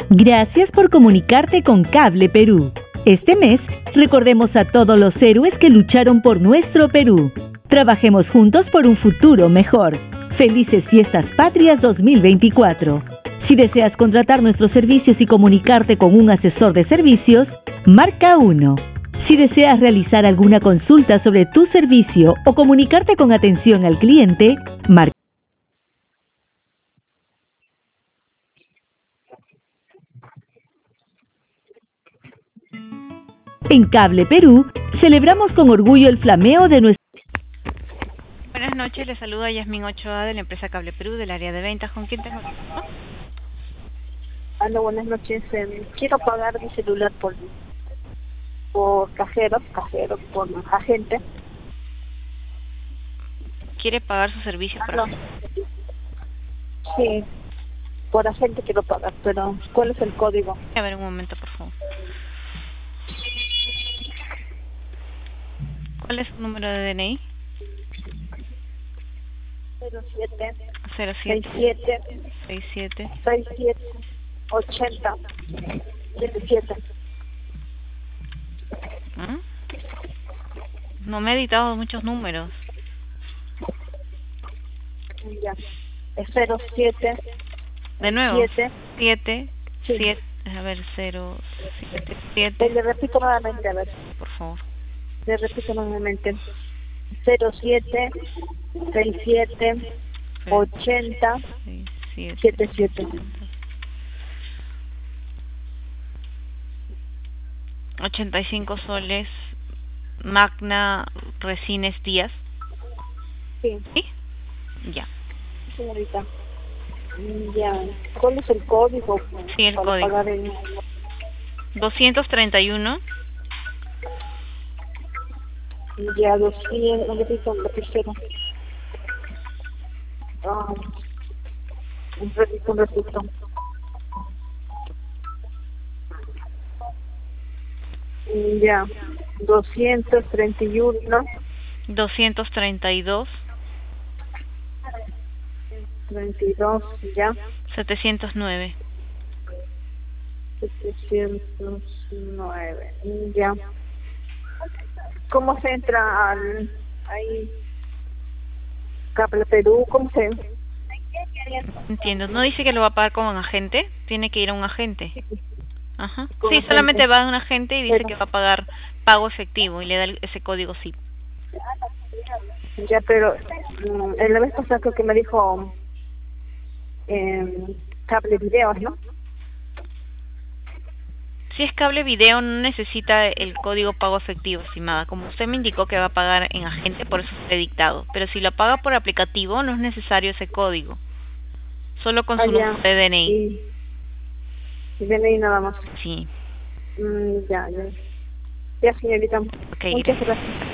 Gracias por comunicarte con Cable Perú. Este mes, recordemos a todos los héroes que lucharon por nuestro Perú. Trabajemos juntos por un futuro mejor. Felices Fiestas Patrias 2024. Si deseas contratar nuestros servicios y comunicarte con un asesor de servicios, marca 1. Si deseas realizar alguna consulta sobre tu servicio o comunicarte con atención al cliente, marca. En Cable Perú, celebramos con orgullo el flameo de nuestro... Buenas noches, les saluda Yasmín Ochoa de la empresa Cable Perú del área de ventas. ¿Con quién tengo el gusto? Hola, buenas noches. Quiero pagar mi celular por cajero, por agente. ¿Quiere pagar su servicio por agente? Sí, por agente quiero pagar, pero ¿cuál es el código? A ver, un momento, por favor. ¿Cuál es su número de DNI? 07 67 80 77. ¿Mm? No me he editado muchos números. Ya. Es 07. De nuevo. 7. Sí. 7. A ver, 077. Le repito nuevamente, a ver. Por favor. Le repito nuevamente. 07 67 80 77. 85 soles. Magna Resines Díaz. Sí. ¿Sí? Ya. Señorita. Ya. ¿Cuál es el código? Sí, el para código. Pagar el... 231. Ya, 200, un tercero. Un repito. Ya, 231. 232. 32, ya. 709. 709, ya. ¿Cómo se entra al ahí? Cable Perú, ¿cómo se...? Entiendo. ¿No dice que lo va a pagar con un agente? Tiene que ir a un agente. Ajá. Con Sí, agente. solamente va a un agente y dice Pero... que va a pagar pago efectivo y le da ese código SIP. Ya, pero en la vez pasada creo que me dijo cable videos, ¿no? Si es cable video, no necesita el código pago efectivo, estimada. Como usted me indicó que va a pagar en agente, por eso está dictado. Pero si lo paga por aplicativo, no es necesario ese código. Solo con su número de DNI. Y DNI nada más. Sí. Ya, señorita. Ok, Muchas gracias.